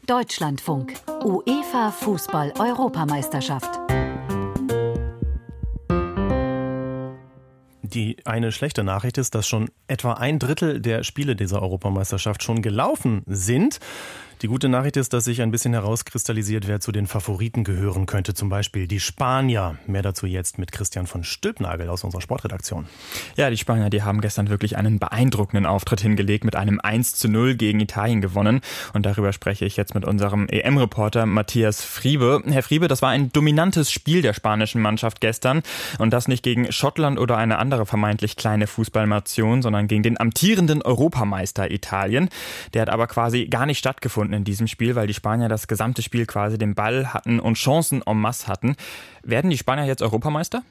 Deutschlandfunk. UEFA Fußball-Europameisterschaft. Die eine schlechte Nachricht ist, dass schon etwa 1/3 der Spiele dieser Europameisterschaft schon gelaufen sind. Die gute Nachricht ist, dass sich ein bisschen herauskristallisiert, wer zu den Favoriten gehören könnte. Zum Beispiel die Spanier. Mehr dazu jetzt mit Christian von Stülpnagel aus unserer Sportredaktion. Ja, die Spanier, die haben gestern wirklich einen beeindruckenden Auftritt hingelegt, mit einem 1:0 gegen Italien gewonnen. Und darüber spreche ich jetzt mit unserem EM-Reporter Matthias Friebe. Herr Friebe, das war ein dominantes Spiel der spanischen Mannschaft gestern. Und das nicht gegen Schottland oder eine andere vermeintlich kleine Fußballnation, sondern gegen den amtierenden Europameister Italien. Der hat aber quasi gar nicht stattgefunden in diesem Spiel, weil die Spanier das gesamte Spiel quasi den Ball hatten und Chancen en masse hatten. Werden die Spanier jetzt Europameister?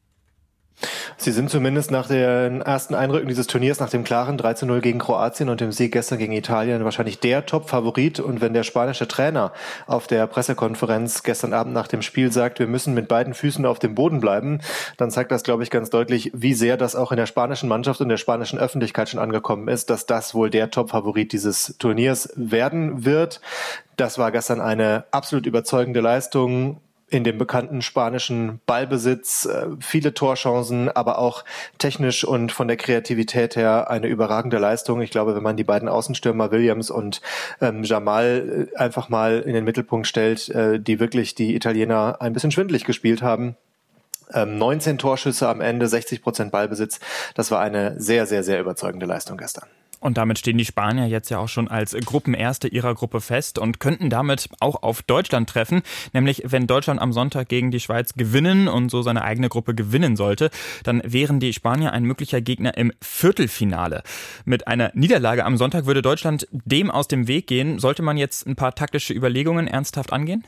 Sie sind zumindest nach den ersten Eindrücken dieses Turniers, nach dem klaren 3:0 gegen Kroatien und dem Sieg gestern gegen Italien, wahrscheinlich der Top-Favorit. Und wenn der spanische Trainer auf der Pressekonferenz gestern Abend nach dem Spiel sagt, wir müssen mit beiden Füßen auf dem Boden bleiben, dann zeigt das, glaube ich, ganz deutlich, wie sehr das auch in der spanischen Mannschaft und der spanischen Öffentlichkeit schon angekommen ist, dass das wohl der Top-Favorit dieses Turniers werden wird. Das war gestern eine absolut überzeugende Leistung. In dem bekannten spanischen Ballbesitz, viele Torchancen, aber auch technisch und von der Kreativität her eine überragende Leistung. Ich glaube, wenn man die beiden Außenstürmer Williams und Jamal einfach mal in den Mittelpunkt stellt, die wirklich die Italiener ein bisschen schwindelig gespielt haben. 19 Torschüsse am Ende, 60% Ballbesitz. Das war eine sehr, sehr, sehr überzeugende Leistung gestern. Und damit stehen die Spanier jetzt ja auch schon als Gruppenerste ihrer Gruppe fest und könnten damit auch auf Deutschland treffen. Nämlich, wenn Deutschland am Sonntag gegen die Schweiz gewinnen und so seine eigene Gruppe gewinnen sollte, dann wären die Spanier ein möglicher Gegner im Viertelfinale. Mit einer Niederlage am Sonntag würde Deutschland dem aus dem Weg gehen. Sollte man jetzt ein paar taktische Überlegungen ernsthaft angehen?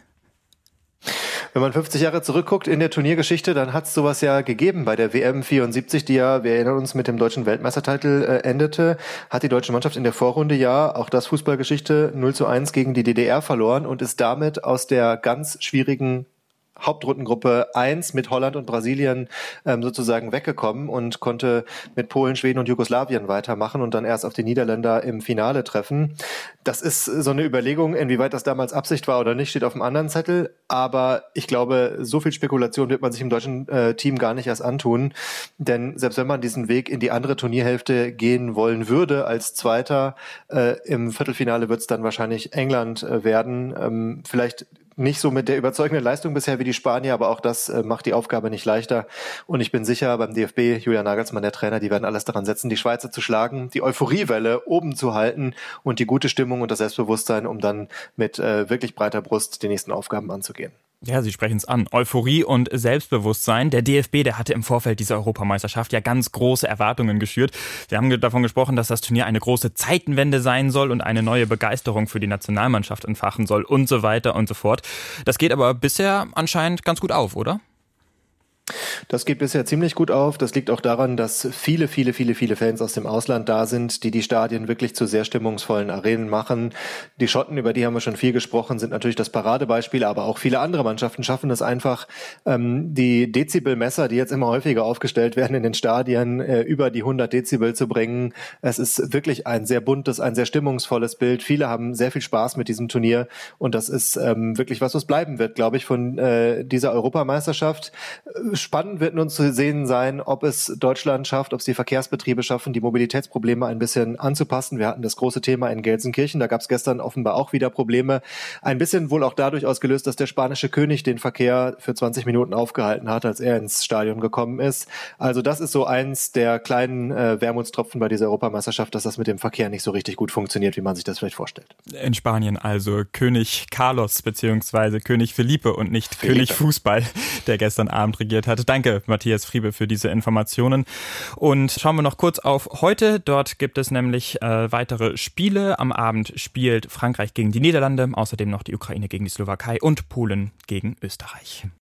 Wenn man 50 Jahre zurückguckt in der Turniergeschichte, dann hat es sowas ja gegeben. Bei der WM 74, die ja, wir erinnern uns, mit dem deutschen Weltmeistertitel endete, hat die deutsche Mannschaft in der Vorrunde ja, auch das Fußballgeschichte, 0:1 gegen die DDR verloren und ist damit aus der ganz schwierigen Hauptrundengruppe 1 mit Holland und Brasilien sozusagen weggekommen und konnte mit Polen, Schweden und Jugoslawien weitermachen und dann erst auf die Niederländer im Finale treffen. Das ist so eine Überlegung, inwieweit das damals Absicht war oder nicht, steht auf dem anderen Zettel. Aber ich glaube, so viel Spekulation wird man sich im deutschen Team gar nicht erst antun. Denn selbst wenn man diesen Weg in die andere Turnierhälfte gehen wollen würde als Zweiter, im Viertelfinale wird es dann wahrscheinlich England werden. Vielleicht nicht so mit der überzeugenden Leistung bisher wie die Spanier, aber auch das macht die Aufgabe nicht leichter. Und ich bin sicher, beim DFB, Julian Nagelsmann, der Trainer, die werden alles daran setzen, die Schweizer zu schlagen, die Euphoriewelle oben zu halten und die gute Stimmung und das Selbstbewusstsein, um dann mit wirklich breiter Brust die nächsten Aufgaben anzugehen. Ja, Sie sprechen es an. Euphorie und Selbstbewusstsein. Der DFB, der hatte im Vorfeld dieser Europameisterschaft ja ganz große Erwartungen geschürt. Sie haben davon gesprochen, dass das Turnier eine große Zeitenwende sein soll und eine neue Begeisterung für die Nationalmannschaft entfachen soll und so weiter und so fort. Das geht aber bisher anscheinend ganz gut auf, oder? Das geht bisher ziemlich gut auf. Das liegt auch daran, dass viele Fans aus dem Ausland da sind, die Stadien wirklich zu sehr stimmungsvollen Arenen machen. Die Schotten, über die haben wir schon viel gesprochen, sind natürlich das Paradebeispiel, aber auch viele andere Mannschaften schaffen es einfach, die Dezibelmesser, die jetzt immer häufiger aufgestellt werden in den Stadien, über die 100 Dezibel zu bringen. Es ist wirklich ein sehr buntes, ein sehr stimmungsvolles Bild. Viele haben sehr viel Spaß mit diesem Turnier und das ist wirklich was bleiben wird, glaube ich, von dieser Europameisterschaft. Spannend wird nun zu sehen sein, ob es Deutschland schafft, ob es die Verkehrsbetriebe schaffen, die Mobilitätsprobleme ein bisschen anzupassen. Wir hatten das große Thema in Gelsenkirchen, da gab es gestern offenbar auch wieder Probleme. Ein bisschen wohl auch dadurch ausgelöst, dass der spanische König den Verkehr für 20 Minuten aufgehalten hat, als er ins Stadion gekommen ist. Also das ist so eins der kleinen Wermutstropfen bei dieser Europameisterschaft, dass das mit dem Verkehr nicht so richtig gut funktioniert, wie man sich das vielleicht vorstellt. In Spanien also König Carlos bzw. König Felipe und nicht König Fußball, der gestern Abend regiert hatte. Danke, Matthias Friebe, für diese Informationen. Und schauen wir noch kurz auf heute. Dort gibt es nämlich weitere Spiele. Am Abend spielt Frankreich gegen die Niederlande, außerdem noch die Ukraine gegen die Slowakei und Polen gegen Österreich.